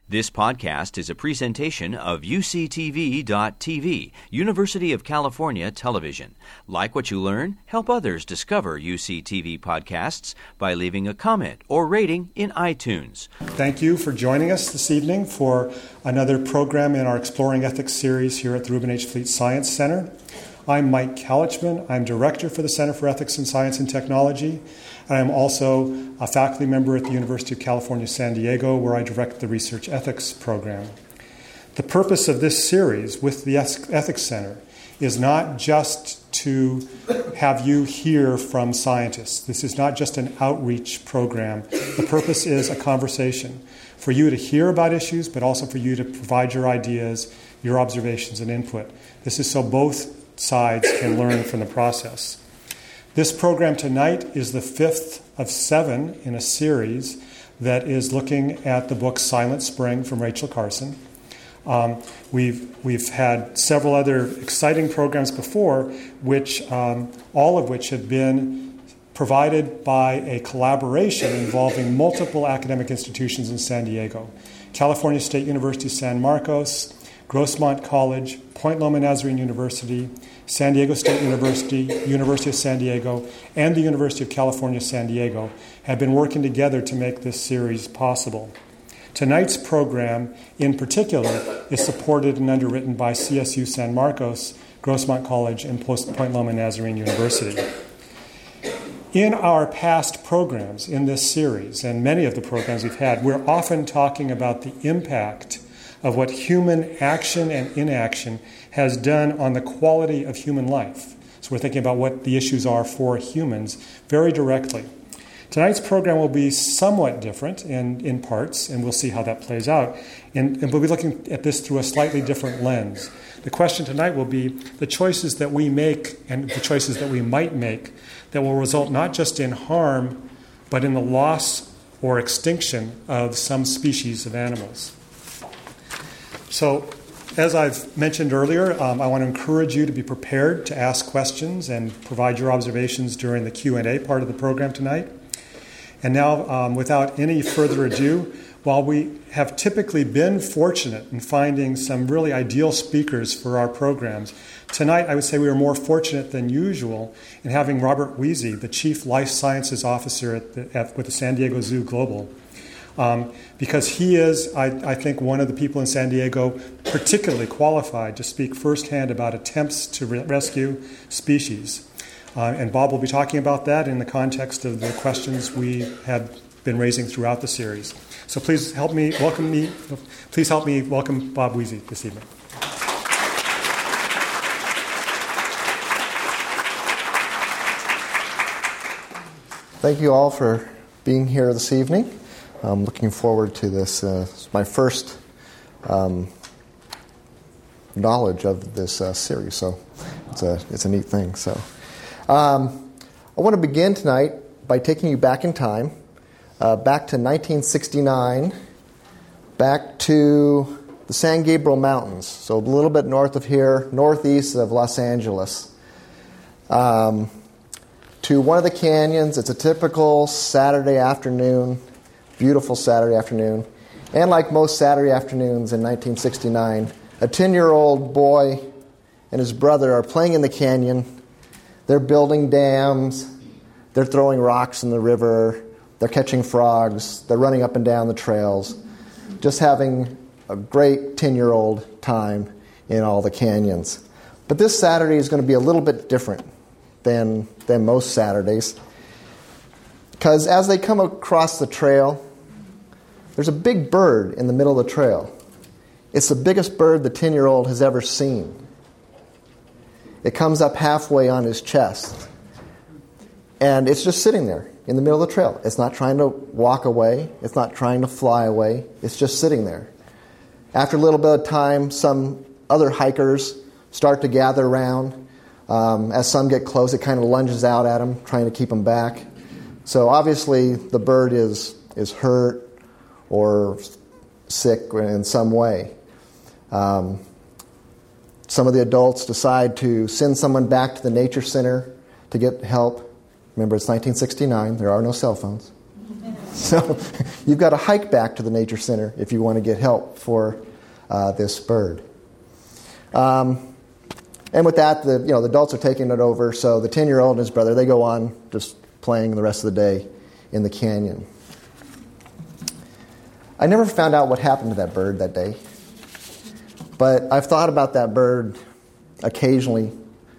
This podcast is a presentation of UCTV.tv, University of California Television. Like what you learn? Help others discover UCTV podcasts by leaving a comment or rating in iTunes. Thank you for joining us this evening for another program in our Exploring Ethics series here at the Reuben H. Fleet Science Center. I'm Mike Kalichman. I'm Director for the Center for Ethics in Science and Technology. And I'm also a faculty member at the University of California, San Diego, where I direct the Research Ethics program. The purpose of this series with the Ethics Center is not just to have you hear from scientists. This is not just an outreach program. The purpose is a conversation for you to hear about issues, but also for you to provide your ideas, your observations, and input. This is so both sides can learn from the process. This program tonight is the fifth of 7 in a series that is looking at the book Silent Spring from Rachel Carson. We've had several other exciting programs before, which all of which have been provided by a collaboration involving multiple academic institutions in San Diego: California State University San Marcos, Grossmont College, Point Loma Nazarene University, San Diego State University, University of San Diego, and the University of California, San Diego have been working together to make this series possible. Tonight's program, in particular, is supported and underwritten by CSU San Marcos, Grossmont College, and Point Loma Nazarene University. In our past programs in this series, and many of the programs we've had, we're often talking about the impact of what human action and inaction has done on the quality of human life. So we're thinking about what the issues are for humans very directly. Tonight's program will be somewhat different in parts, and we'll see how that plays out. And we'll be looking at this through a slightly different lens. The question tonight will be the choices that we make and the choices that we might make that will result not just in harm, but in the loss or extinction of some species of animals. So, as I've mentioned earlier, I want to encourage you to be prepared to ask questions and provide your observations during the Q&A part of the program tonight. And now, without any further ado, while we have typically been fortunate in finding some really ideal speakers for our programs, tonight I would say we are more fortunate than usual in having Robert Wiese, the Chief Life Sciences Officer with the San Diego Zoo Global. Because he is, I think, one of the people in San Diego particularly qualified to speak firsthand about attempts to rescue species. And Bob will be talking about that in the context of the questions we have been raising throughout the series. So please help me welcome Bob Wiese this evening. Thank you all for being here this evening. I'm looking forward to this. It's my first knowledge of this series, so it's a neat thing. So I want to begin tonight by taking you back in time, back to 1969, back to the San Gabriel Mountains, so a little bit north of here, northeast of Los Angeles, to one of the canyons. It's a typical Saturday afternoon. Beautiful Saturday afternoon. And like most Saturday afternoons in 1969, a 10-year-old boy and his brother are playing in the canyon. They're building dams. They're throwing rocks in the river. They're catching frogs. They're running up and down the trails. Just having a great 10-year-old time in all the canyons. But this Saturday is going to be a little bit different than most Saturdays. Because as they come across the trail, there's a big bird in the middle of the trail. It's the biggest bird the 10-year-old has ever seen. It comes up halfway on his chest. And it's just sitting there in the middle of the trail. It's not trying to walk away. It's not trying to fly away. It's just sitting there. After a little bit of time, some other hikers start to gather around. As some get close, it kind of lunges out at them, trying to keep them back. So obviously the bird is hurt or sick in some way. Some of the adults decide to send someone back to the nature center to get help. Remember, it's 1969. There are no cell phones. So you've got to hike back to the nature center if you want to get help for this bird. And with that, the adults are taking it over. So the 10-year-old and his brother, they go on just playing the rest of the day in the canyon. I never found out what happened to that bird that day. But I've thought about that bird occasionally,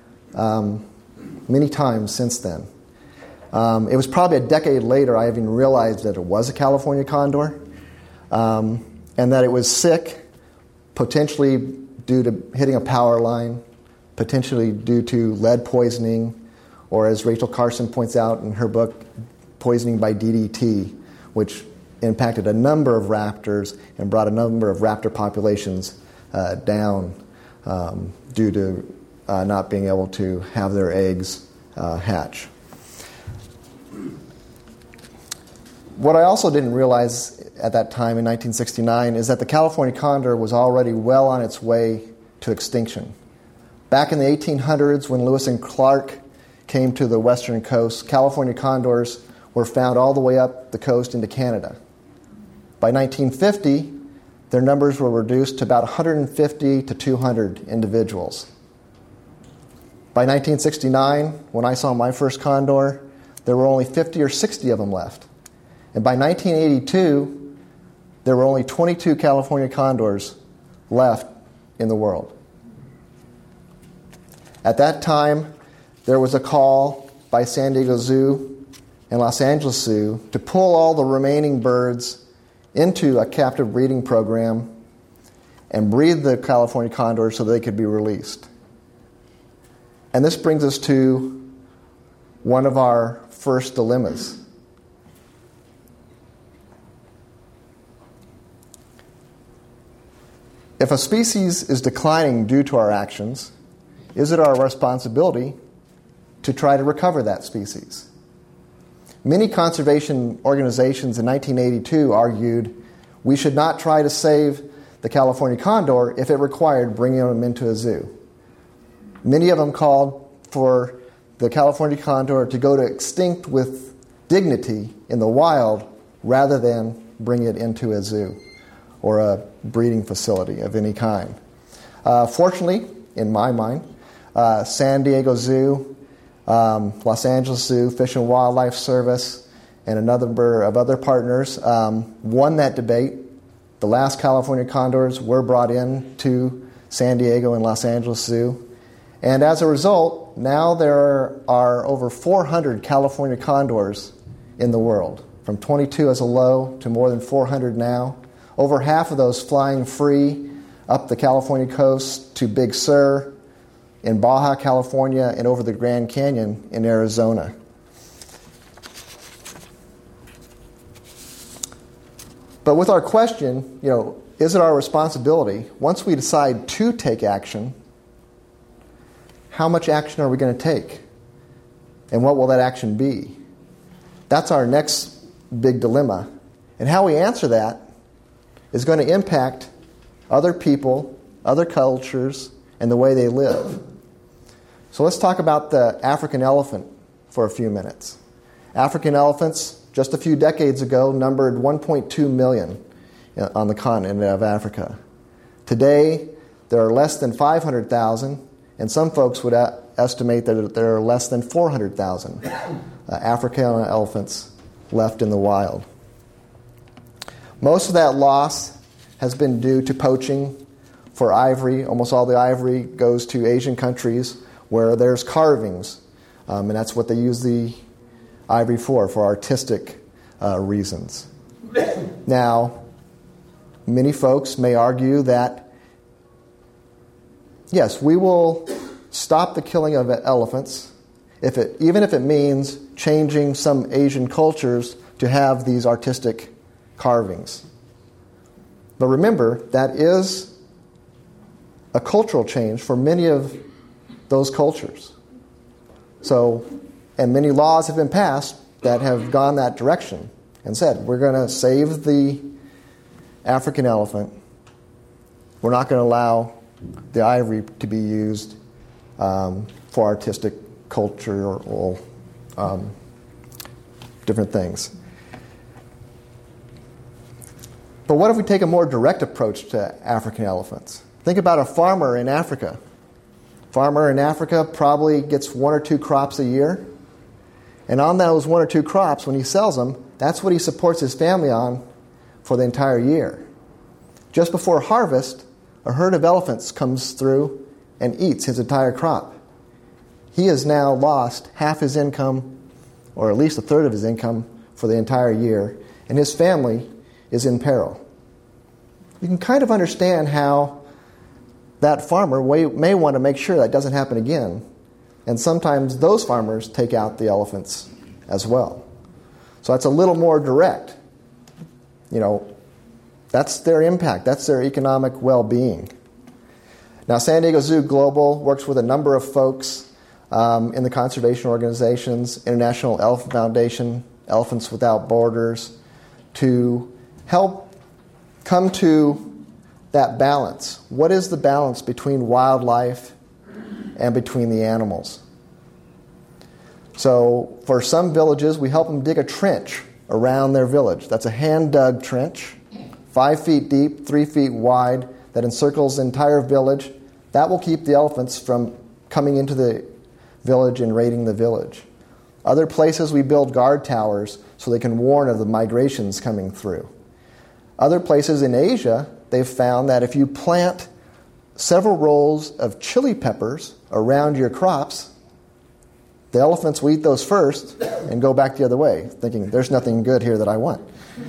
many times since then. It was probably a decade later I even realized that it was a California condor, and that it was sick, potentially due to hitting a power line, potentially due to lead poisoning, or as Rachel Carson points out in her book, poisoning by DDT, which impacted a number of raptors and brought a number of raptor populations down due to not being able to have their eggs hatch. What I also didn't realize at that time in 1969 is that the California condor was already well on its way to extinction. Back in the 1800s, when Lewis and Clark came to the western coast, California condors were found all the way up the coast into Canada. By 1950, their numbers were reduced to about 150 to 200 individuals. By 1969, when I saw my first condor, there were only 50 or 60 of them left. And by 1982, there were only 22 California condors left in the world. At that time, there was a call by San Diego Zoo and Los Angeles Zoo to pull all the remaining birds into a captive breeding program and breed the California condors so they could be released. And this brings us to one of our first dilemmas. If a species is declining due to our actions, is it our responsibility to try to recover that species? Many conservation organizations in 1982 argued we should not try to save the California condor if it required bringing them into a zoo. Many of them called for the California condor to go to extinct with dignity in the wild rather than bring it into a zoo or a breeding facility of any kind. Fortunately, in my mind, San Diego Zoo, Los Angeles Zoo, Fish and Wildlife Service, and a number of other partners won that debate. The last California condors were brought in to San Diego and Los Angeles Zoo. And as a result, now there are over 400 California condors in the world, from 22 as a low to more than 400 now. Over half of those flying free up the California coast to Big Sur in Baja California and over the Grand Canyon in Arizona. But with our question, is it our responsibility, once we decide to take action, how much action are we going to take? And what will that action be? That's our next big dilemma. And how we answer that is going to impact other people, other cultures, and the way they live. So let's talk about the African elephant for a few minutes. African elephants, just a few decades ago, numbered 1.2 million on the continent of Africa. Today, there are less than 500,000, and some folks would estimate that there are less than 400,000 African elephants left in the wild. Most of that loss has been due to poaching for ivory. Almost all the ivory goes to Asian countries where there's carvings, and that's what they use the ivory for artistic reasons. Now, many folks may argue that, yes, we will stop the killing of elephants, even if it means changing some Asian cultures to have these artistic carvings. But remember, that is a cultural change for many of those cultures. And many laws have been passed that have gone that direction and said, we're going to save the African elephant. We're not going to allow the ivory to be used for artistic culture or different things. But what if we take a more direct approach to African elephants? Think about a farmer in Africa. Farmer in Africa probably gets 1 or 2 crops a year. And on those 1 or 2 crops, when he sells them, that's what he supports his family on for the entire year. Just before harvest, a herd of elephants comes through and eats his entire crop. He has now lost half his income, or at least a third of his income, for the entire year, and his family is in peril. You can kind of understand how that farmer may want to make sure that doesn't happen again. And sometimes those farmers take out the elephants as well. So that's a little more direct. That's their impact. That's their economic well-being. Now, San Diego Zoo Global works with a number of folks in the conservation organizations, International Elephant Foundation, Elephants Without Borders, to help come to that balance. What is the balance between wildlife and between the animals? So for some villages, we help them dig a trench around their village. That's a hand-dug trench, 5 feet deep, 3 feet wide, that encircles the entire village. That will keep the elephants from coming into the village and raiding the village. Other places we build guard towers so they can warn of the migrations coming through. Other places in Asia, they've found that if you plant several rows of chili peppers around your crops, the elephants will eat those first and go back the other way, thinking, there's nothing good here that I want.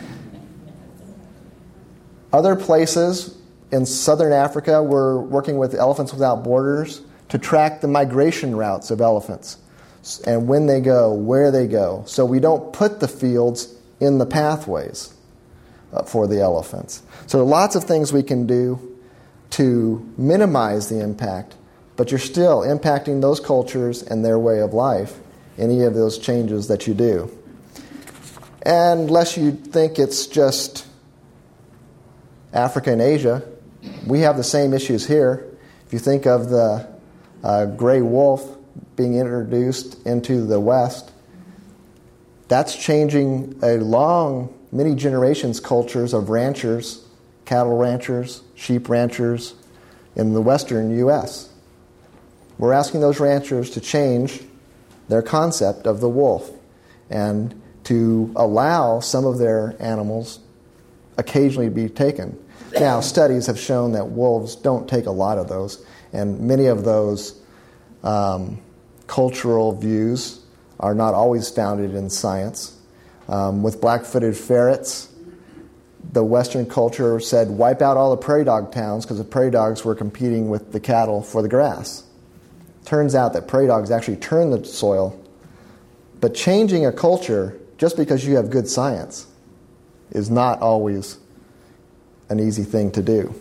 Other places in southern Africa, we're working with Elephants Without Borders to track the migration routes of elephants and when they go, where they go, so we don't put the fields in the pathways for the elephants. So there are lots of things we can do to minimize the impact, but you're still impacting those cultures and their way of life, any of those changes that you do. And unless you think it's just Africa and Asia, we have the same issues here. If you think of the gray wolf being introduced into the West, that's changing many generations cultures of ranchers, cattle ranchers, sheep ranchers in the western U.S. We're asking those ranchers to change their concept of the wolf and to allow some of their animals occasionally to be taken. Now, studies have shown that wolves don't take a lot of those, and many of those cultural views are not always founded in science. With black-footed ferrets, the Western culture said, wipe out all the prairie dog towns because the prairie dogs were competing with the cattle for the grass. Turns out that prairie dogs actually turn the soil, but changing a culture just because you have good science is not always an easy thing to do.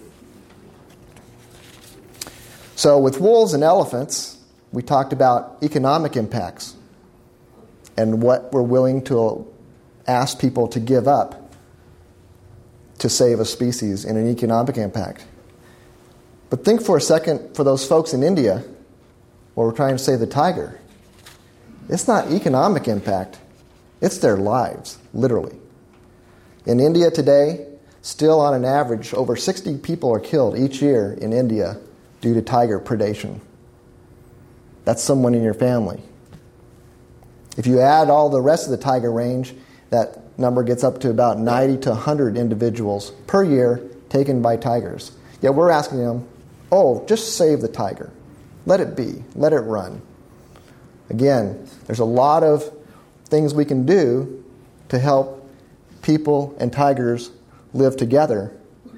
So with wolves and elephants, we talked about economic impacts and what we're willing to ask people to give up to save a species in an economic impact. But think for a second for those folks in India where we're trying to save the tiger. It's not economic impact. It's their lives, literally. In India today, still on an average, over 60 people are killed each year in India due to tiger predation. That's someone in your family. If you add all the rest of the tiger range, that number gets up to about 90 to 100 individuals per year taken by tigers. Yet we're asking them, just save the tiger. Let it be. Let it run. Again, there's a lot of things we can do to help people and tigers live together,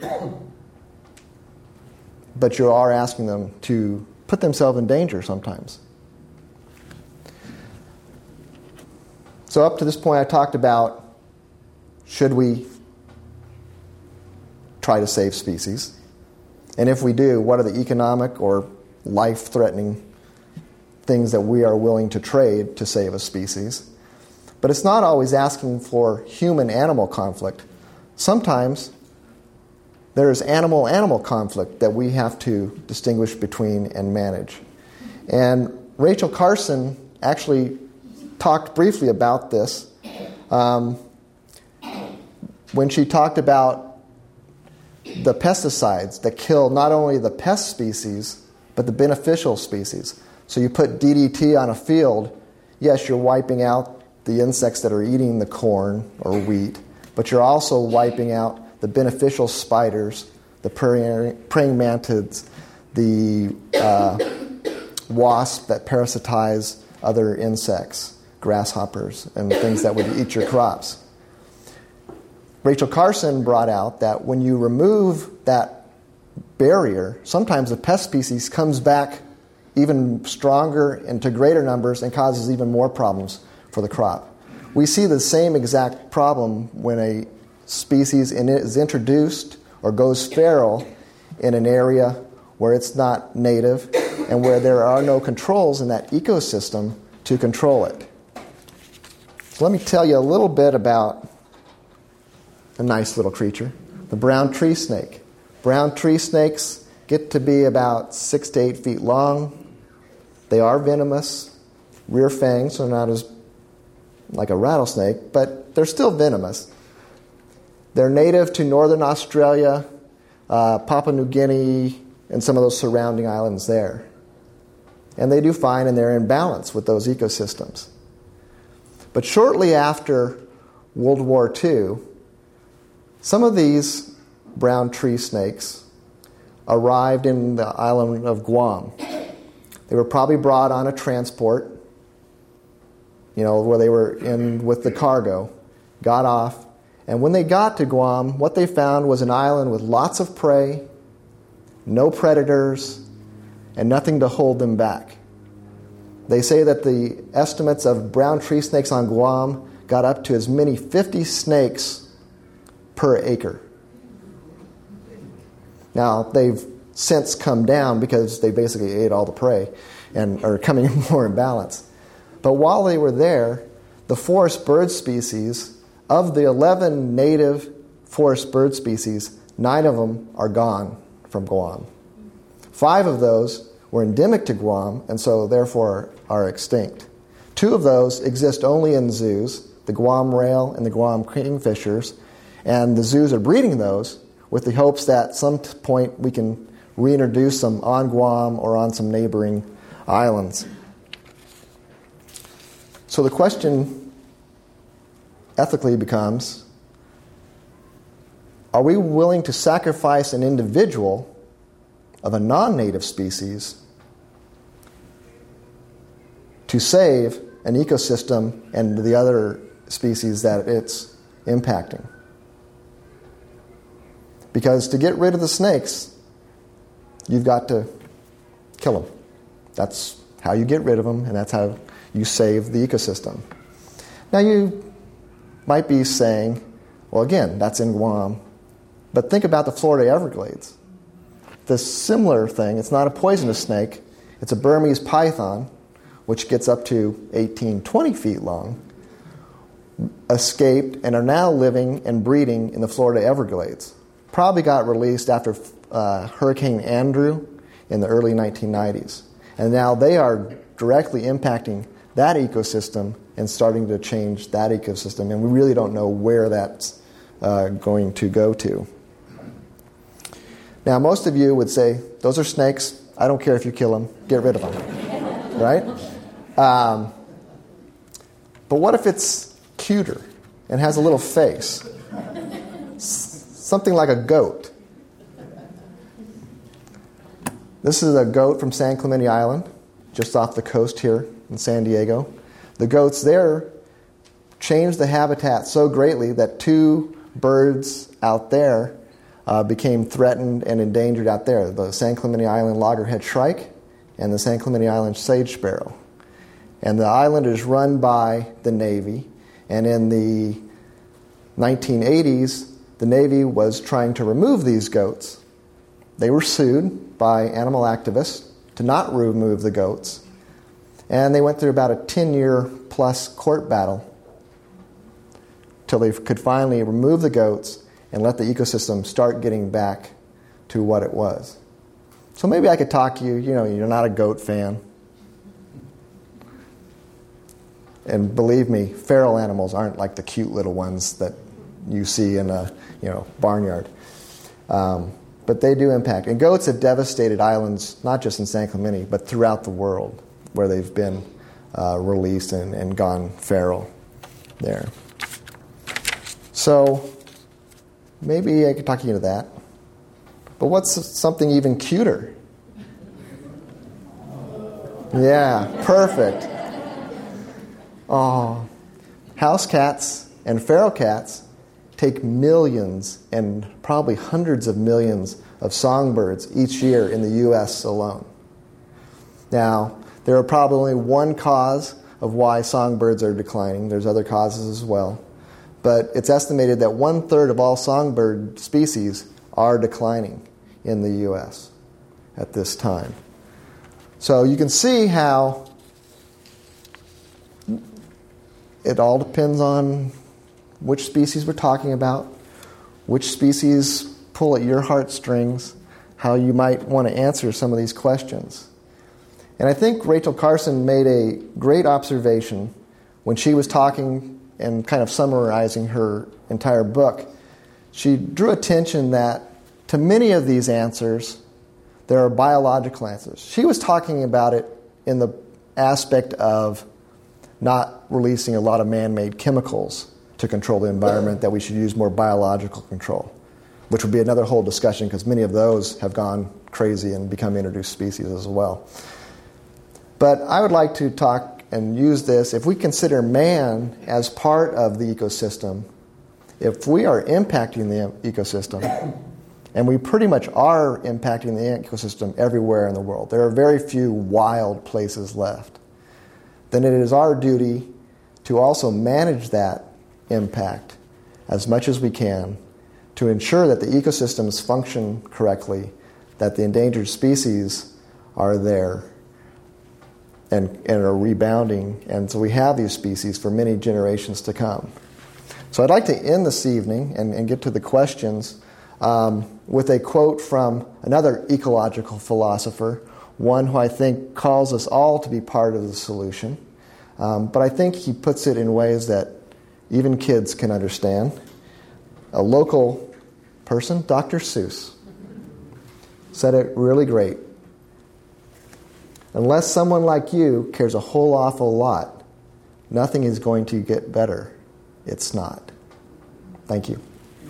but you are asking them to put themselves in danger sometimes. So up to this point, I talked about should we try to save species? And if we do, what are the economic or life-threatening things that we are willing to trade to save a species? But it's not always asking for human-animal conflict. Sometimes there is animal-animal conflict that we have to distinguish between and manage. And Rachel Carson actually talked briefly about this when she talked about the pesticides that kill not only the pest species, but the beneficial species. So you put DDT on a field, yes, you're wiping out the insects that are eating the corn or wheat, but you're also wiping out the beneficial spiders, the praying mantids, the wasp that parasitize other insects, grasshoppers, and things that would eat your crops. Rachel Carson brought out that when you remove that barrier, sometimes the pest species comes back even stronger and to greater numbers and causes even more problems for the crop. We see the same exact problem when a species is introduced or goes feral in an area where it's not native and where there are no controls in that ecosystem to control it. So let me tell you a little bit about a nice little creature, the brown tree snake. Brown tree snakes get to be about 6 to 8 feet long. They are venomous, rear fangs, so not as like a rattlesnake, but they're still venomous. They're native to northern Australia, Papua New Guinea, and some of those surrounding islands there. And they do fine, and they're in balance with those ecosystems. But shortly after World War II, some of these brown tree snakes arrived in the island of Guam. They were probably brought on a transport, where they were in with the cargo, got off, and when they got to Guam, what they found was an island with lots of prey, no predators, and nothing to hold them back. They say that the estimates of brown tree snakes on Guam got up to as many 50 snakes per acre. Now, they've since come down because they basically ate all the prey and are coming more in balance. But while they were there, the forest bird species, of the 11 native forest bird species, 9 of them are gone from Guam. 5 of those were endemic to Guam and so therefore are extinct. 2 of those exist only in zoos, the Guam rail and the Guam kingfishers, and the zoos are breeding those with the hopes that at some point we can reintroduce them on Guam or on some neighboring islands. So the question ethically becomes, are we willing to sacrifice an individual of a non-native species to save an ecosystem and the other species that it's impacting? Because to get rid of the snakes, you've got to kill them. That's how you get rid of them, and that's how you save the ecosystem. Now you might be saying, well, again, that's in Guam, but think about the Florida Everglades. The similar thing, it's not a poisonous snake, it's a Burmese python, which gets up to 18, 20 feet long, escaped and are now living and breeding in the Florida Everglades. Probably got released after Hurricane Andrew in the early 1990s. And now they are directly impacting that ecosystem and starting to change that ecosystem. And we really don't know where that's going to go to. Now, most of you would say, those are snakes. I don't care if you kill them. Get rid of them. Right? But what if it's cuter and has a little face? Something like a goat. This is a goat from San Clemente Island, just off the coast here in San Diego. The goats there changed the habitat so greatly that 2 birds out there became threatened and endangered out there. The San Clemente Island loggerhead shrike and the San Clemente Island sage sparrow. And the island is run by the Navy. And in the 1980s, the Navy was trying to remove these goats. They were sued by animal activists to not remove the goats. And they went through about a 10-year-plus court battle till they could finally remove the goats and let the ecosystem start getting back to what it was. So maybe I could talk to you, you're not a goat fan. And believe me, feral animals aren't like the cute little ones that you see in a barnyard. But they do impact. And goats have devastated islands, not just in San Clemente, but throughout the world, where they've been released and gone feral there. So maybe I could talk you into that. But what's something even cuter? Yeah, perfect. Oh, house cats and feral cats take millions and probably hundreds of millions of songbirds each year in the U.S. alone. Now, there are probably one cause of why songbirds are declining. There's other causes as well. But it's estimated that 1/3 of all songbird species are declining in the U.S. at this time. So you can see how it all depends on which species we're talking about, which species pull at your heartstrings, how you might want to answer some of these questions. And I think Rachel Carson made a great observation when she was talking and kind of summarizing her entire book. She drew attention that to many of these answers, there are biological answers. She was talking about it in the aspect of not releasing a lot of man-made chemicals to control the environment, that we should use more biological control, which would be another whole discussion because many of those have gone crazy and become introduced species as well. But I would like to talk and use this. If we consider man as part of the ecosystem, if we are impacting the ecosystem, and we pretty much are impacting the ecosystem everywhere in the world, there are very few wild places left, then it is our duty to also manage that impact as much as we can to ensure that the ecosystems function correctly, that the endangered species are there and are rebounding, and so we have these species for many generations to come. So I'd like to end this evening and get to the questions with a quote from another ecological philosopher, one who I think calls us all to be part of the solution. But I think he puts it in ways that even kids can understand. A local person, Dr. Seuss, said it really great. Unless someone like you cares a whole awful lot, nothing is going to get better. It's not. Thank you.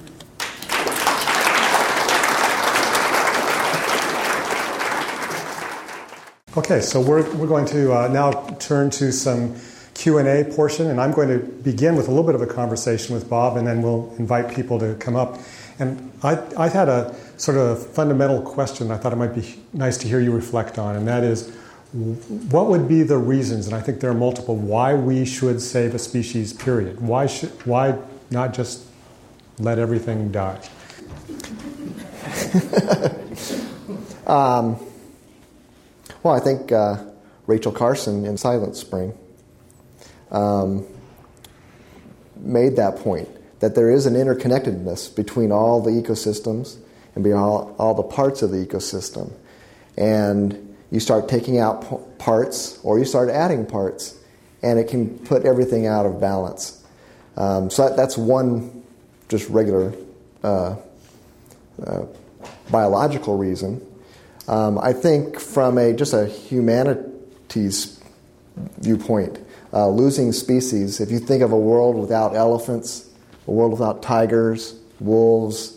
Okay, so we're going to now turn to some Q&A portion, and I'm going to begin with a little bit of a conversation with Bob, and then we'll invite people to come up. And I had a sort of fundamental question I thought it might be nice to hear you reflect on, and that is, what would be the reasons, and I think there are multiple, why we should save a species, period? Why not just let everything die? Well, I think Rachel Carson in Silent Spring made that point, that there is an interconnectedness between all the ecosystems and between all the parts of the ecosystem. And you start taking out parts or you start adding parts, and it can put everything out of balance. So that's one just regular biological reason. I think from just a humanities viewpoint, losing species, if you think of a world without elephants, a world without tigers, wolves,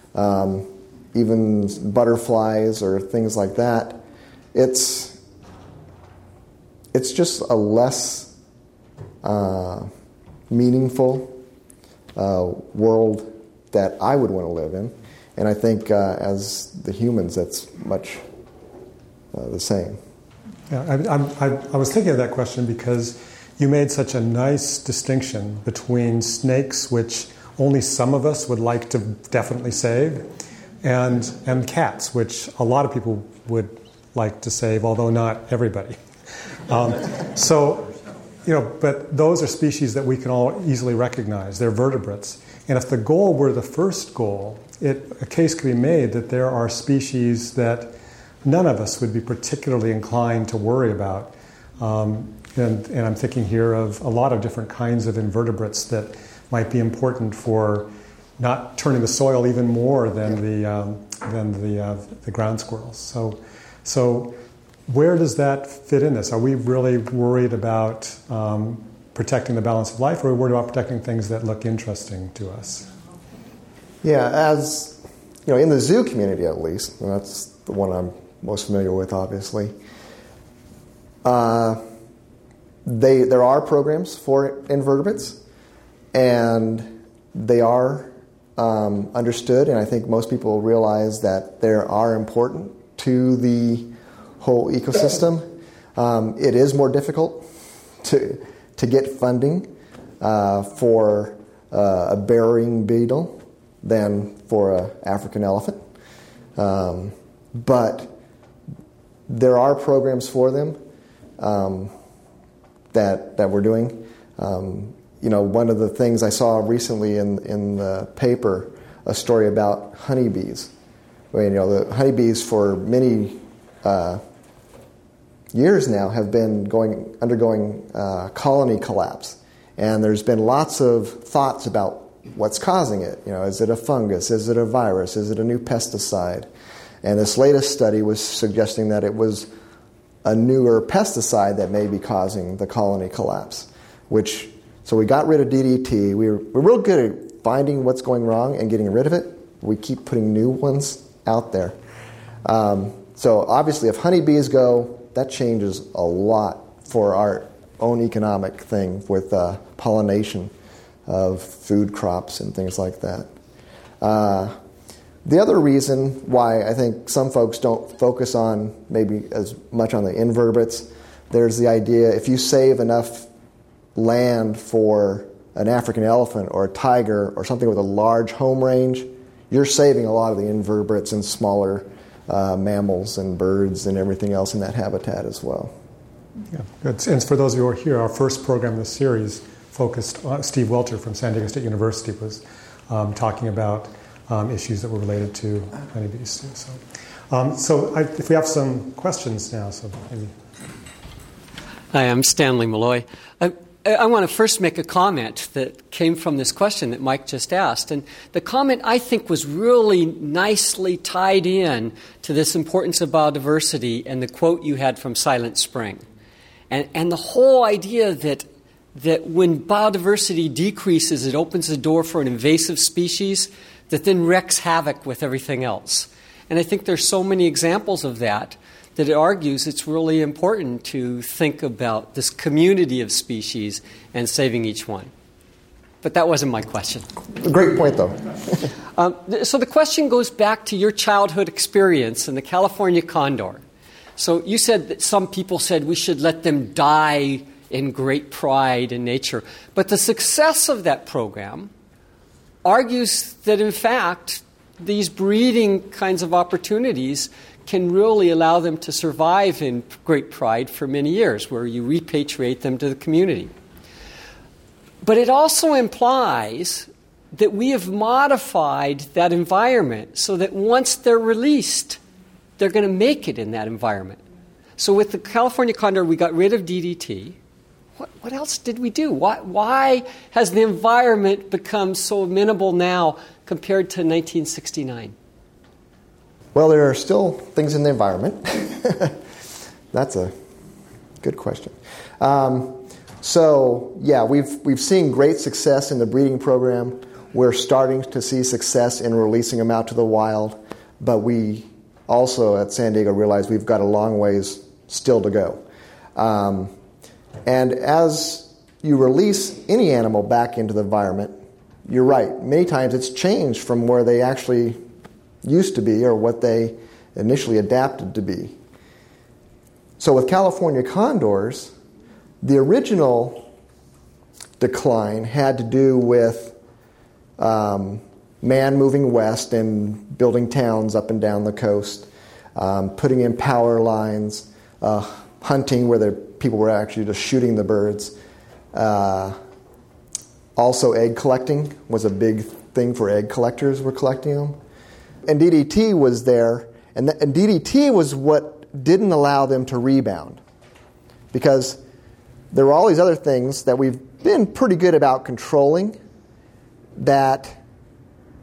even butterflies or things like that, it's just a less meaningful world that I would want to live in. And I think as the humans, that's much the same. Yeah, I was thinking of that question because you made such a nice distinction between snakes, which only some of us would like to definitely save, and cats, which a lot of people would like to save, although not everybody. But those are species that we can all easily recognize. They're vertebrates. And if the goal were the first goal, a case could be made that there are species that none of us would be particularly inclined to worry about. And I'm thinking here of a lot of different kinds of invertebrates that might be important for not turning the soil even more than the ground squirrels. So where does that fit in this? Are we really worried about protecting the balance of life, or are we worried about protecting things that look interesting to us? Yeah, as you know, in the zoo community at least, and that's the one I'm most familiar with, obviously. There are programs for invertebrates, and they are understood, and I think most people realize that they are important to the whole ecosystem. It is more difficult to get funding for a burying beetle than for an African elephant. But there are programs for them that we're doing. One of the things I saw recently in the paper, a story about honeybees. The honeybees for many years now have been undergoing colony collapse, and there's been lots of thoughts about what's causing it. Is it a fungus? Is it a virus? Is it a new pesticide? And this latest study was suggesting that it was a newer pesticide that may be causing the colony collapse. So we got rid of DDT. We're real good at finding what's going wrong and getting rid of it. We keep putting new ones out there. So obviously, if honeybees go, that changes a lot for our own economic thing with pollination of food crops and things like that. The other reason why I think some folks don't focus on maybe as much on the invertebrates, there's the idea if you save enough land for an African elephant or a tiger or something with a large home range, you're saving a lot of the invertebrates and smaller mammals and birds and everything else in that habitat as well. Yeah, good. And for those of you who are here, our first program in the series focused on Steve Welter from San Diego State University was talking about issues that were related to honeybees too. So if we have some questions now, so maybe. Hi, I'm Stanley Malloy. I want to first make a comment that came from this question that Mike just asked. And the comment, I think, was really nicely tied in to this importance of biodiversity and the quote you had from Silent Spring. And the whole idea that when biodiversity decreases, it opens the door for an invasive species that then wreaks havoc with everything else. And I think there's so many examples of that it argues it's really important to think about this community of species and saving each one. But that wasn't my question. Great point, though. So the question goes back to your childhood experience in the California condor. So you said that some people said we should let them die in great pride in nature. But the success of that program argues that, in fact, these breeding kinds of opportunities can really allow them to survive in great pride for many years, where you repatriate them to the community. But it also implies that we have modified that environment so that once they're released, they're going to make it in that environment. So with the California condor, we got rid of DDT. What else did we do? Why has the environment become so amenable now compared to 1969? Well, there are still things in the environment. That's a good question. We've seen great success in the breeding program. We're starting to see success in releasing them out to the wild, but we also at San Diego realize we've got a long ways still to go. And as you release any animal back into the environment, you're right. Many times it's changed from where they actually used to be or what they initially adapted to be. So with California condors, the original decline had to do with man moving west and building towns up and down the coast, putting in power lines, hunting where the people were actually just shooting the birds. Also egg collecting was a big thing for egg collectors were collecting them. And DDT was there, and DDT was what didn't allow them to rebound. Because there were all these other things that we've been pretty good about controlling that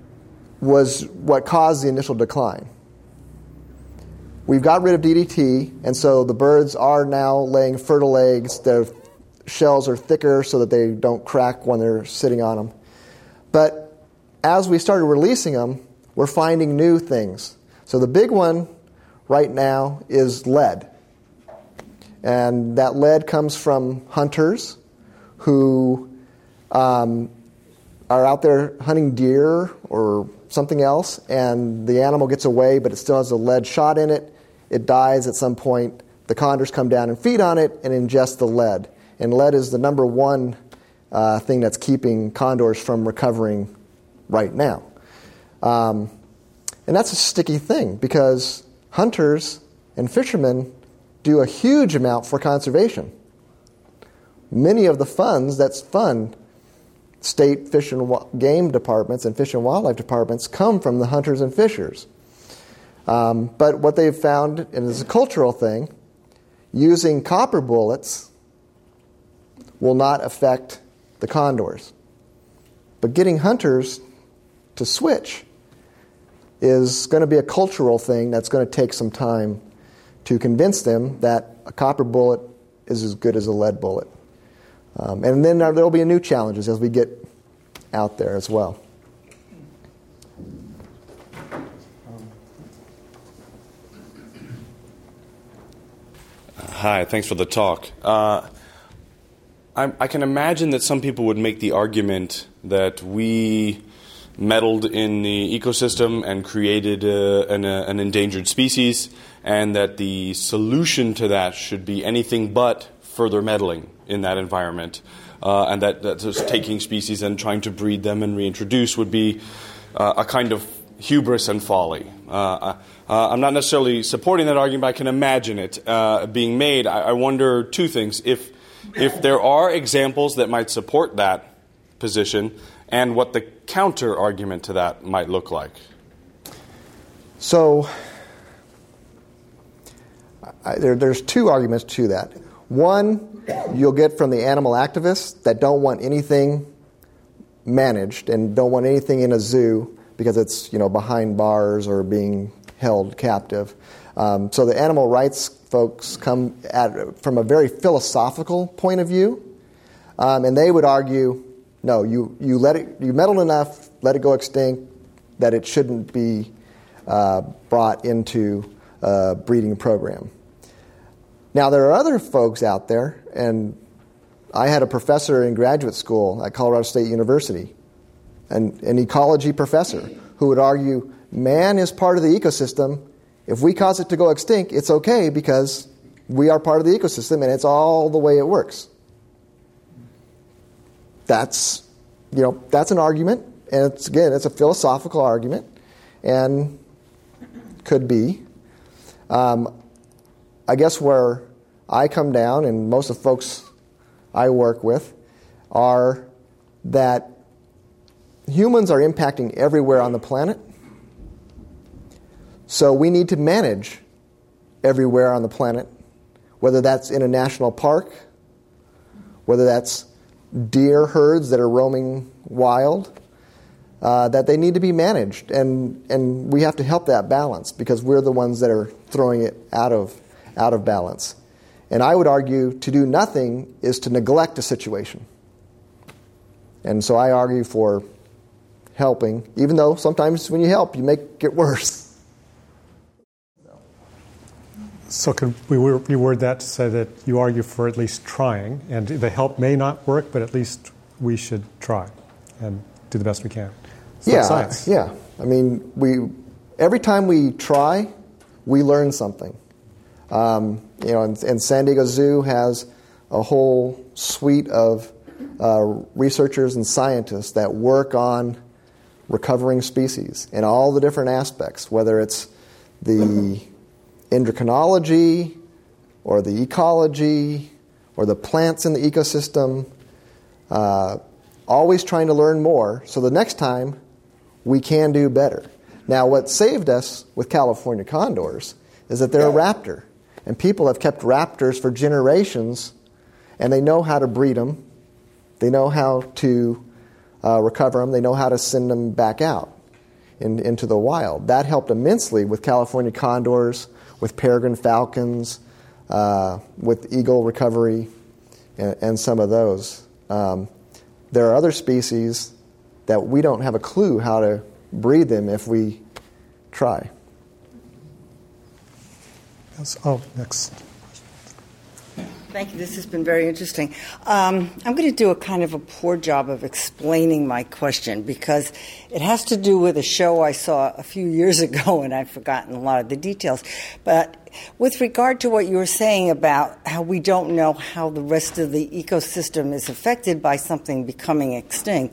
was what caused the initial decline. We've got rid of DDT, and so the birds are now laying fertile eggs. Their shells are thicker so that they don't crack when they're sitting on them. But as we started releasing them, we're finding new things. So the big one right now is lead. And that lead comes from hunters who are out there hunting deer or something else, and the animal gets away, but it still has a lead shot in it. It dies at some point. The condors come down and feed on it and ingest the lead. And lead is the number one thing that's keeping condors from recovering right now. And that's a sticky thing because hunters and fishermen do a huge amount for conservation. Many of the funds that fund state fish and game departments and fish and wildlife departments come from the hunters and fishers. But what they've found, and it's a cultural thing, using copper bullets will not affect the condors. But getting hunters to switch is going to be a cultural thing that's going to take some time to convince them that a copper bullet is as good as a lead bullet. And then there will be new challenges as we get out there as well. Hi, thanks for the talk. I can imagine that some people would make the argument that we meddled in the ecosystem and created an endangered species, and that the solution to that should be anything but further meddling in that environment, and that just taking species and trying to breed them and reintroduce would be a kind of hubris and folly. I'm not necessarily supporting that argument, but I can imagine it being made. I wonder two things. If there are examples that might support that position, and what the counter-argument to that might look like. So there's two arguments to that. One, you'll get from the animal activists that don't want anything managed and don't want anything in a zoo because it's behind bars or being held captive. So the animal rights folks come at it from a very philosophical point of view, and they would argue, no, you meddled enough, let it go extinct, that it shouldn't be brought into a breeding program. Now, there are other folks out there, and I had a professor in graduate school at Colorado State University, an ecology professor, who would argue man is part of the ecosystem. If we cause it to go extinct, it's okay because we are part of the ecosystem and it's all the way it works. That's an argument, and it's a philosophical argument, and could be. I guess where I come down, and most of the folks I work with, are that humans are impacting everywhere on the planet. So we need to manage everywhere on the planet, whether that's in a national park, whether that's deer herds that are roaming wild, that they need to be managed. And we have to help that balance because we're the ones that are throwing it out of balance. And I would argue to do nothing is to neglect a situation. And so I argue for helping, even though sometimes when you help, you make it worse. So could we reword that to say that you argue for at least trying, and the help may not work, but at least we should try and do the best we can. It's like science. Yeah. I mean, every time we try, we learn something. And San Diego Zoo has a whole suite of researchers and scientists that work on recovering species in all the different aspects, whether it's the endocrinology or the ecology or the plants in the ecosystem, always trying to learn more so the next time we can do better. Now, what saved us with California condors is that they're a raptor, and people have kept raptors for generations, and they know how to breed them, they know how to recover them, they know how to send them back out. into the wild. That helped immensely with California condors, with peregrine falcons, with eagle recovery, and some of those. There are other species that we don't have a clue how to breed them if we try. Next. Thank you. This has been very interesting. I'm going to do a kind of a poor job of explaining my question because it has to do with a show I saw a few years ago, and I've forgotten a lot of the details. But with regard to what you were saying about how we don't know how the rest of the ecosystem is affected by something becoming extinct,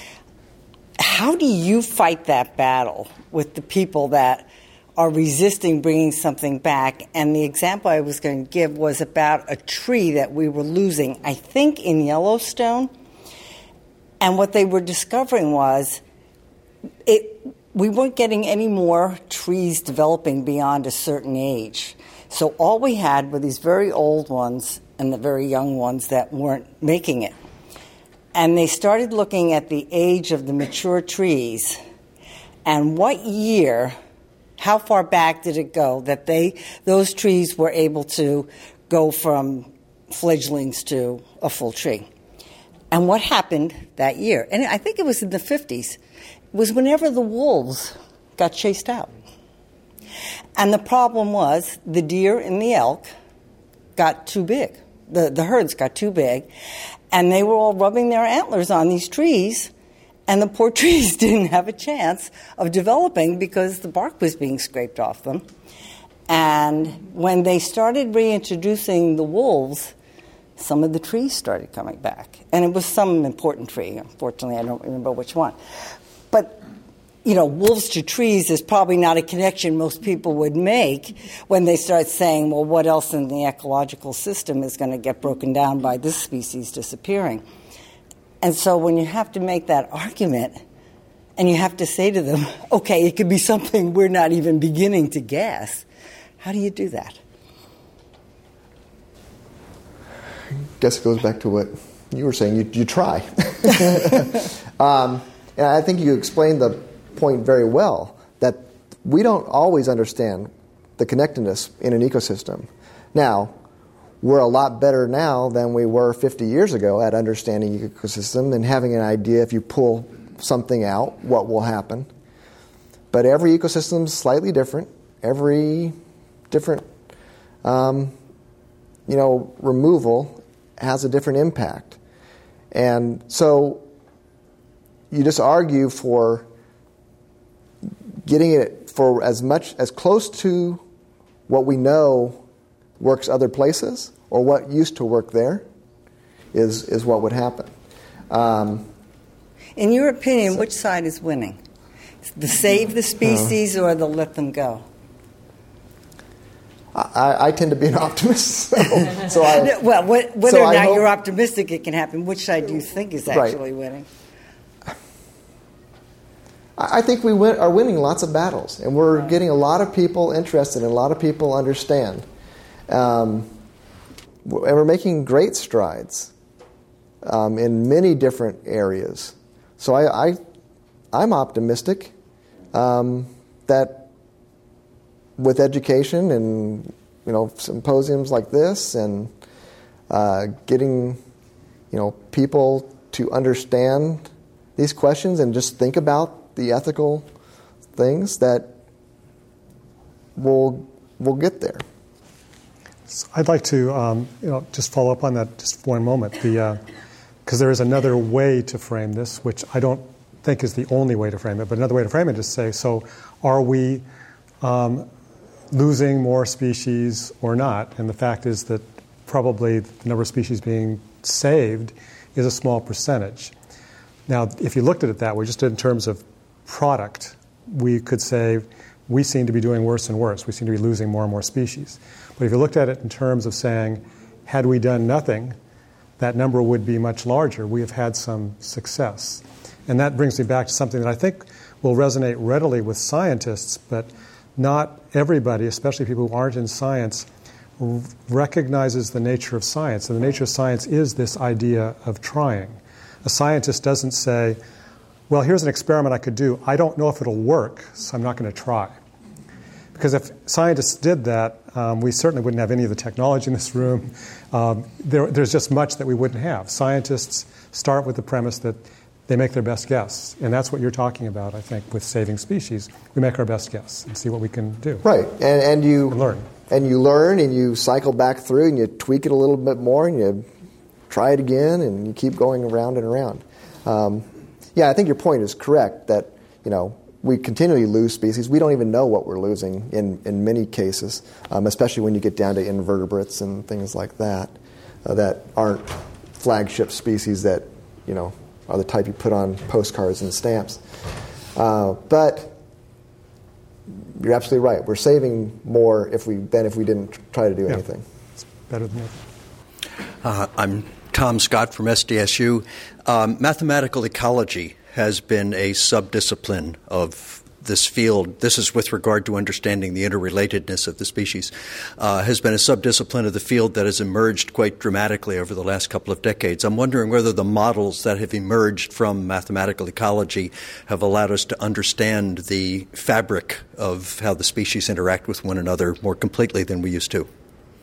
how do you fight that battle with the people that are resisting bringing something back? And the example I was going to give was about a tree that we were losing, I think in Yellowstone. And what they were discovering was we weren't getting any more trees developing beyond a certain age. So all we had were these very old ones and the very young ones that weren't making it. And they started looking at the age of the mature trees and what year, how far back did it go that those trees were able to go from fledglings to a full tree. And what happened that year, and I think it was in the 50s, was whenever the wolves got chased out. And the problem was the deer and the elk got too big. The herds got too big, and they were all rubbing their antlers on these trees, and the poor trees didn't have a chance of developing because the bark was being scraped off them. And when they started reintroducing the wolves, some of the trees started coming back. And it was some important tree. Unfortunately, I don't remember which one. But, wolves to trees is probably not a connection most people would make when they start saying, well, what else in the ecological system is going to get broken down by this species disappearing? And so when you have to make that argument and you have to say to them, okay, it could be something we're not even beginning to guess, how do you do that? I guess it goes back to what you were saying. You try. And I think you explained the point very well, that we don't always understand the connectedness in an ecosystem. Now, we're a lot better now than we were 50 years ago at understanding ecosystem and having an idea if you pull something out, what will happen. But every ecosystem is slightly different. Every different, removal has a different impact. And so you just argue for getting it for as close to what we know works other places, or what used to work there, is what would happen. In your opinion, which side is winning? The save the species or the let them go? I tend to be an optimist. Whether or not you're optimistic it can happen, which side do you think is actually winning? I think we are winning lots of battles, and we're getting a lot of people interested, and a lot of people understand. And we're making great strides in many different areas. So I'm optimistic that with education and symposiums like this and getting people to understand these questions and just think about the ethical things, that we'll get there. I'd like to just follow up on that just for one moment, because there is another way to frame this, which I don't think is the only way to frame it, but another way to frame it is to say, so are we losing more species or not? And the fact is that probably the number of species being saved is a small percentage. Now, if you looked at it that way, just in terms of product, we could say we seem to be doing worse and worse. We seem to be losing more and more species. But if you looked at it in terms of saying, had we done nothing, that number would be much larger. We have had some success. And that brings me back to something that I think will resonate readily with scientists, but not everybody, especially people who aren't in science, recognizes the nature of science. And the nature of science is this idea of trying. A scientist doesn't say, well, here's an experiment I could do. I don't know if it'll work, so I'm not going to try. Because if scientists did that, we certainly wouldn't have any of the technology in this room. There's just much that we wouldn't have. Scientists start with the premise that they make their best guess. And that's what you're talking about, I think, with saving species. We make our best guess and see what we can do. Right. And you learn. And you learn, and you cycle back through, and you tweak it a little bit more, and you try it again, and you keep going around and around. I think your point is correct that, we continually lose species. We don't even know what we're losing in many cases, especially when you get down to invertebrates and things like that, that aren't flagship species that, are the type you put on postcards and stamps. But you're absolutely right. We're saving more than if we didn't try to do anything. It's better than nothing. I'm Tom Scott from SDSU. Mathematical ecology has been a subdiscipline of this field. This is with regard to understanding the interrelatedness of the species. Has been a subdiscipline of the field that has emerged quite dramatically over the last couple of decades. I'm wondering whether the models that have emerged from mathematical ecology have allowed us to understand the fabric of how the species interact with one another more completely than we used to.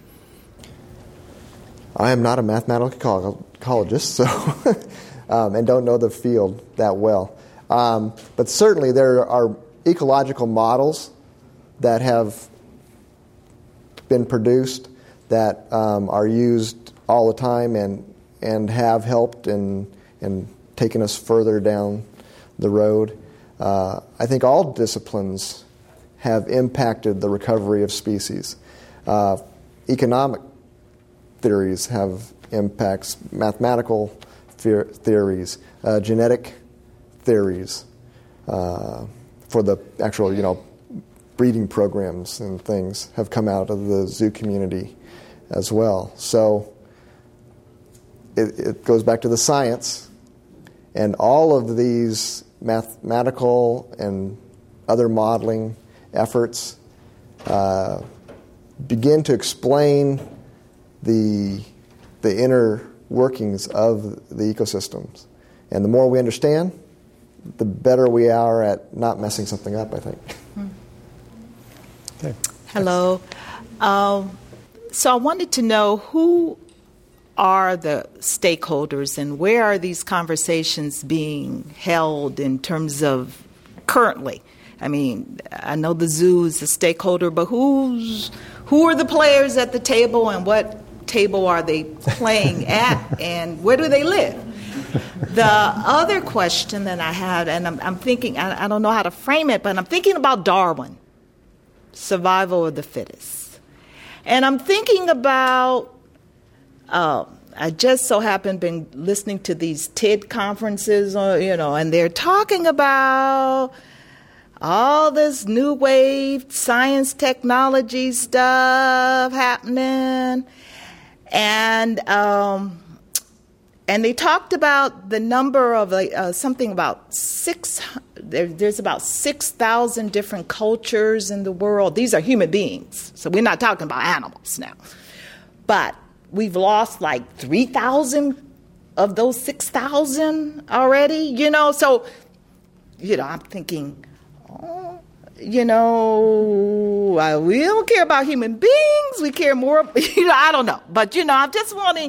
I am not a mathematical ecologist, so and don't know the field that well. But certainly there are ecological models that have been produced that are used all the time and have helped and taken us further down the road. I think all disciplines have impacted the recovery of species. Economic theories have impacts, mathematical theories, genetic theories for the actual, breeding programs and things have come out of the zoo community as well. So it goes back to the science, and all of these mathematical and other modeling efforts begin to explain the inner workings of the ecosystems. And the more we understand, the better we are at not messing something up, I think. Okay. Hello. So I wanted to know who are the stakeholders and where are these conversations being held in terms of currently? I mean, I know the zoo is a stakeholder, but who are the players at the table, and what table are they playing at, and where do they live? The other question that I had, and I'm thinking, I don't know how to frame it, but I'm thinking about Darwin, survival of the fittest. And I'm thinking about, I just so happen been listening to these TED conferences, and they're talking about all this new wave science technology stuff happening. And they talked about the number of something about there's about 6,000 different cultures in the world. These are human beings, so we're not talking about animals now. But we've lost like 3,000 of those 6,000 already, So, I'm thinking, we don't care about human beings. We care more, I don't know. But, I'm just wanting,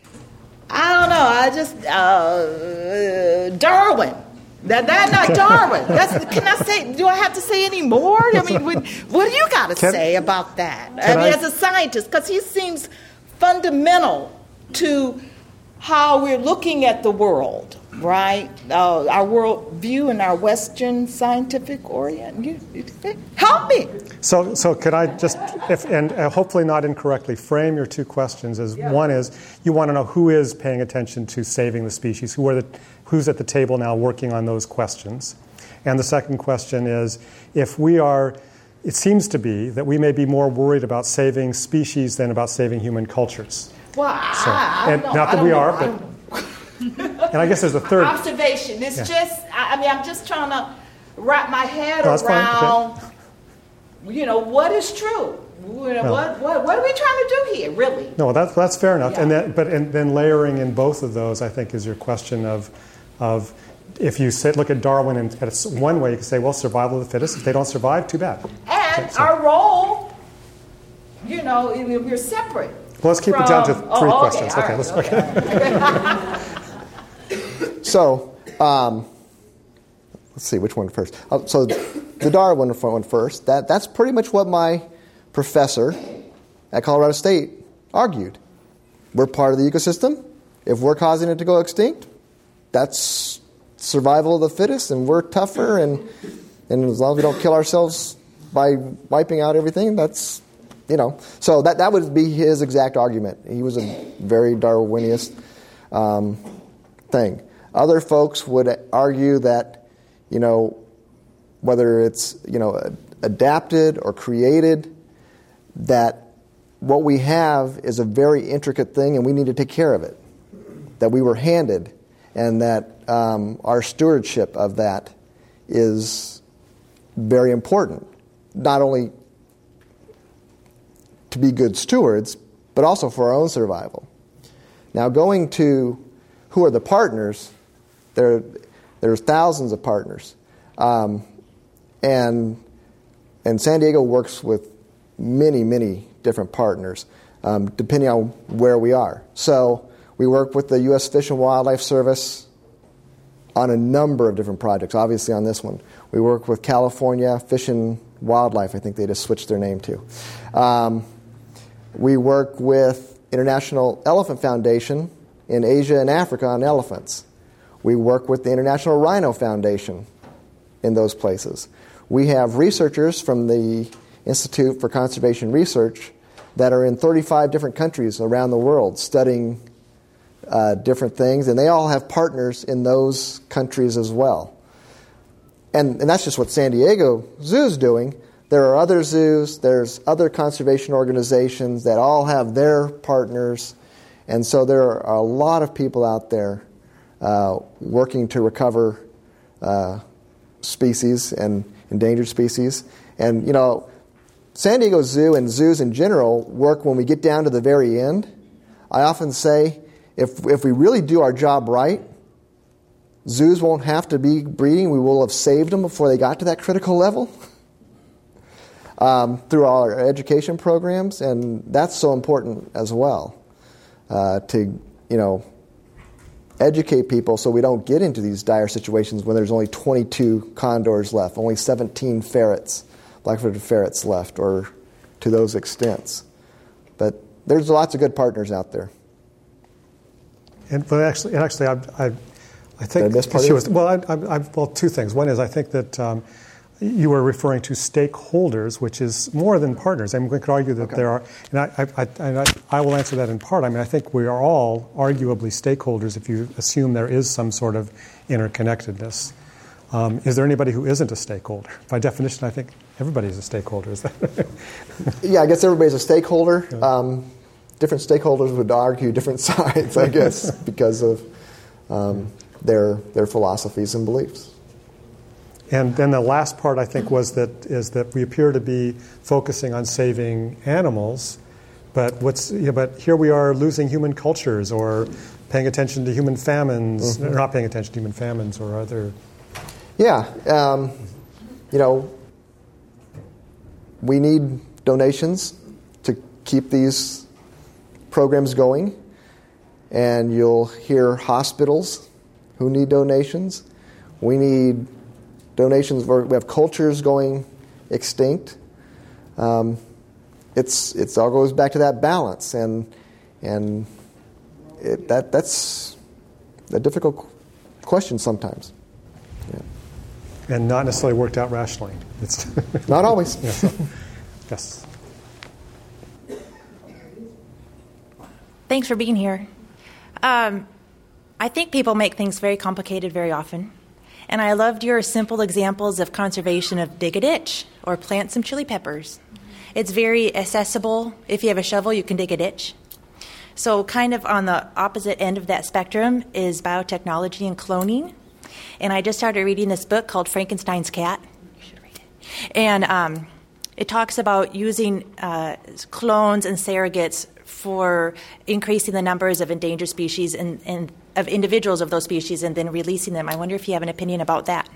Darwin. That's not Darwin. Can I say, do I have to say any more? I mean, what do you got to say about that? As a scientist, because he seems fundamental to how we're looking at the world, right? Our world view and our Western scientific orient. Help me. So could I just, and hopefully not incorrectly, frame your two questions as one is you want to know who is paying attention to saving the species, who's at the table now working on those questions. And the second question is if we are, it seems to be that we may be more worried about saving species than about saving human cultures. Well, and not that we are, but and I guess there's a third observation. It's just, I'm just trying to wrap my head around, okay. What is true? What are we trying to do here, really? No, that's fair enough. Yeah. And then layering in both of those, I think, is your question of if you look at Darwin and it's one way, you can say, well, survival of the fittest. If they don't survive, too bad. And our role, we're separate. Well, let's keep it down to three questions. So, let's see, which one first? So the Darwin one first. That's pretty much what my professor at Colorado State argued. We're part of the ecosystem. If we're causing it to go extinct, that's survival of the fittest, and we're tougher, and as long as we don't kill ourselves by wiping out everything, that's, So that would be his exact argument. He was a very Darwinian thing. Other folks would argue that, whether it's, adapted or created, that what we have is a very intricate thing and we need to take care of it. That we were handed, and that our stewardship of that is very important. Not only to be good stewards, but also for our own survival. Now, going to who are the partners, there's thousands of partners. And San Diego works with many, many different partners, depending on where we are. So we work with the U.S. Fish and Wildlife Service on a number of different projects, obviously on this one. We work with California Fish and Wildlife, I think they just switched their name to. We work with International Elephant Foundation in Asia and Africa on elephants. We work with the International Rhino Foundation in those places. We have researchers from the Institute for Conservation Research that are in 35 different countries around the world studying different things, and they all have partners in those countries as well. And that's just what San Diego Zoo is doing. There are other zoos, there's other conservation organizations that all have their partners, and so there are a lot of people out there working to recover species and endangered species. And, San Diego Zoo and zoos in general work when we get down to the very end. I often say, if we really do our job right, zoos won't have to be breeding. We will have saved them before they got to that critical level through all our education programs, and that's so important as well to educate people so we don't get into these dire situations when there's only 22 condors left, only 17 ferrets, black-footed ferrets left, or to those extents. But there's lots of good partners out there. But actually, I think she was. Well, two things. One is I think that you were referring to stakeholders, which is more than partners. I mean, we could argue that there are, and I will answer that in part. I mean, I think we are all arguably stakeholders if you assume there is some sort of interconnectedness. Is there anybody who isn't a stakeholder? By definition, I think everybody is a stakeholder. Is that? Yeah, I guess everybody's a stakeholder. Yeah. Different stakeholders would argue different sides, I guess, because of their philosophies and beliefs. And then the last part, I think, is that we appear to be focusing on saving animals, but here we are losing human cultures or paying attention to human famines, or not paying attention to human famines or other. Yeah, we need donations to keep these programs going, and you'll hear hospitals who need donations. We need donations where we have cultures going extinct. It's all goes back to that balance, and that's a difficult question sometimes. Yeah. And not necessarily worked out rationally. It's not always. Yes. Thanks for being here. I think people make things very complicated very often. And I loved your simple examples of conservation of dig a ditch or plant some chili peppers. It's very accessible. If you have a shovel, you can dig a ditch. So kind of on the opposite end of that spectrum is biotechnology and cloning. And I just started reading this book called Frankenstein's Cat. You should read it. And it talks about using clones and surrogates for increasing the numbers of endangered species and of individuals of those species and then releasing them. I wonder if you have an opinion about that.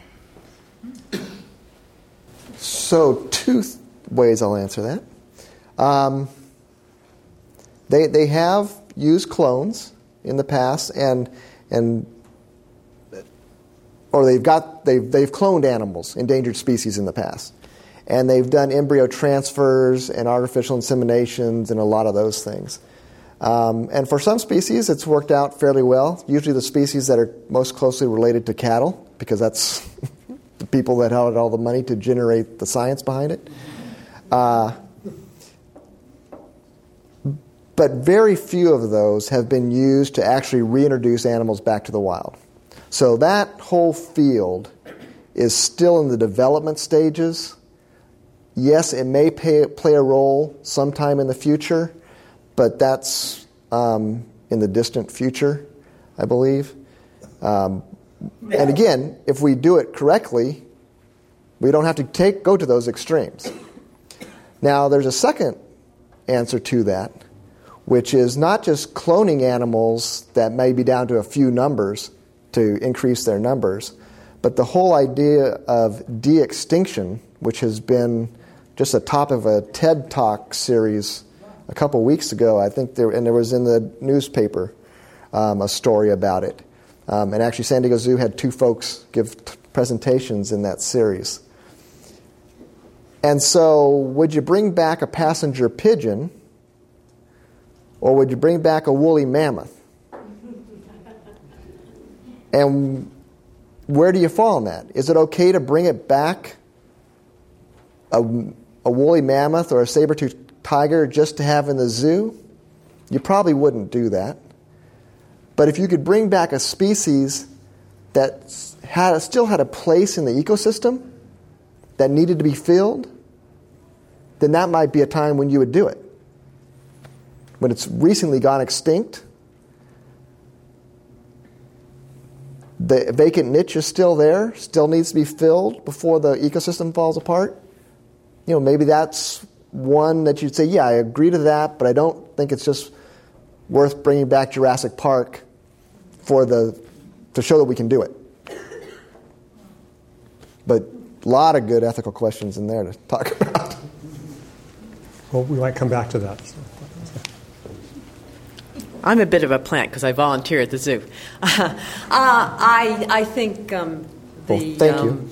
So two ways I'll answer that. They have used clones in the past, or they've cloned animals, endangered species in the past, and they've done embryo transfers and artificial inseminations and a lot of those things. And for some species, it's worked out fairly well. Usually, the species that are most closely related to cattle, because that's the people that had all the money to generate the science behind it. But very few of those have been used to actually reintroduce animals back to the wild. So that whole field is still in the development stages. Yes, it may play a role sometime in the future, but that's in the distant future, I believe. And again, if we do it correctly, we don't have to go to those extremes. Now, there's a second answer to that, which is not just cloning animals that may be down to a few numbers to increase their numbers, but the whole idea of de-extinction, which has been just the top of a TED Talk series a couple weeks ago, I think, there was in the newspaper a story about it. And actually, San Diego Zoo had two folks give presentations in that series. And so, would you bring back a passenger pigeon, or would you bring back a woolly mammoth? And where do you fall on that? Is it okay to bring it back, a woolly mammoth or a saber-toothed tiger, just to have in the zoo? You probably wouldn't do that. But if you could bring back a species that still had a place in the ecosystem that needed to be filled, then that might be a time when you would do it. When it's recently gone extinct, the vacant niche is still there, still needs to be filled before the ecosystem falls apart. Maybe that's one that you'd say, yeah, I agree to that, but I don't think it's just worth bringing back Jurassic Park to show that we can do it. But a lot of good ethical questions in there to talk about. Well, we might come back to that. I'm a bit of a plant because I volunteer at the zoo. I think thank you.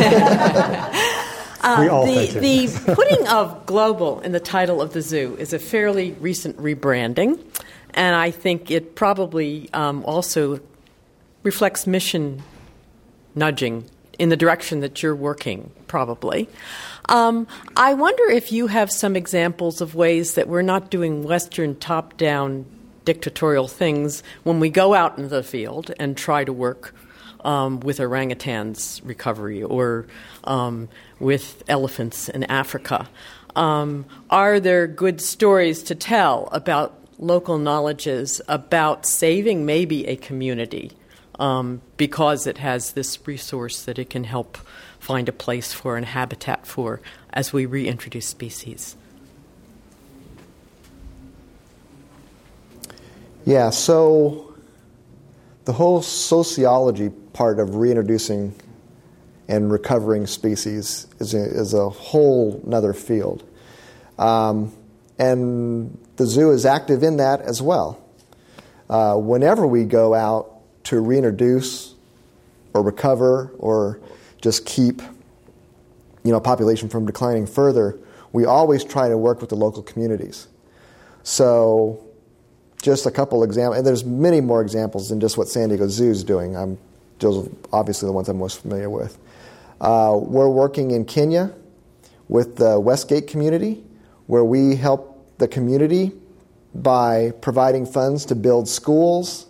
We all thank you. The putting of global in the title of the zoo is a fairly recent rebranding, and I think it probably also reflects mission nudging in the direction that you're working, probably. I wonder if you have some examples of ways that we're not doing Western top-down dictatorial things when we go out into the field and try to work with orangutans recovery or with elephants in Africa. Are there good stories to tell about local knowledges about saving maybe a community because it has this resource that it can help find a place for and habitat for as we reintroduce species? Yeah, so the whole sociology part of reintroducing and recovering species is a whole nother field. And the zoo is active in that as well. Whenever we go out to reintroduce or recover or just keep population from declining further, we always try to work with the local communities. So just a couple examples, and there's many more examples than just what San Diego Zoo is doing. Those are obviously the ones I'm most familiar with. We're working in Kenya with the Westgate community, where we help the community by providing funds to build schools,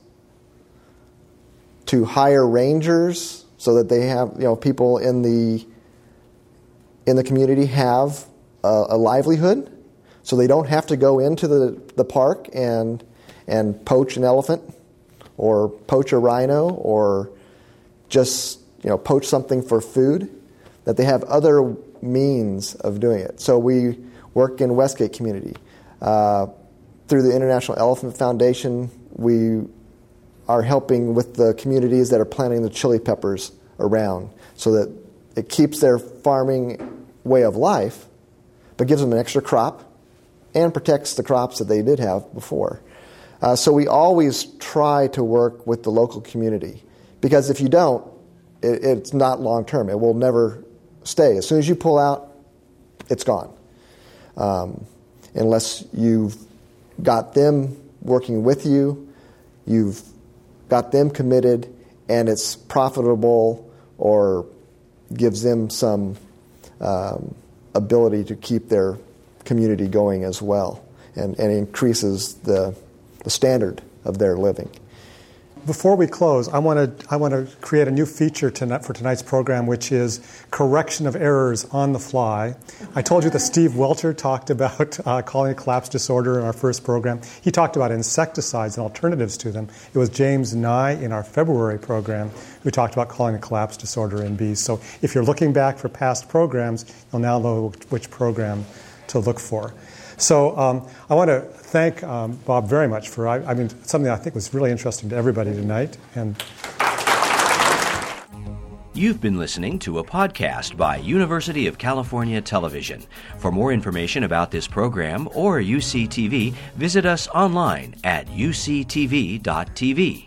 to hire rangers, so that they have people in the community have a livelihood, so they don't have to go into the park and poach an elephant or poach a rhino or just poach something for food, that they have other means of doing it. So we work in Westgate community. Through the International Elephant Foundation, we are helping with the communities that are planting the chili peppers around so that it keeps their farming way of life, but gives them an extra crop and protects the crops that they did have before. So we always try to work with the local community, because if you don't, it's not long term. It will never stay. As soon as you pull out, it's gone. Unless you've got them working with you, you've got them committed, and it's profitable or gives them some ability to keep their community going as well, and increases the standard of their living. Before we close, I want to create a new feature for tonight's program, which is correction of errors on the fly. I told you that Steve Welter talked about colony collapse disorder in our first program. He talked about insecticides and alternatives to them. It was James Nye in our February program who talked about colony collapse disorder in bees. So if you're looking back for past programs, you'll now know which program to look for. So I want to thank Bob very much for something I think was really interesting to everybody tonight. And you've been listening to a podcast by University of California Television. For more information about this program or UCTV, visit us online at uctv.tv.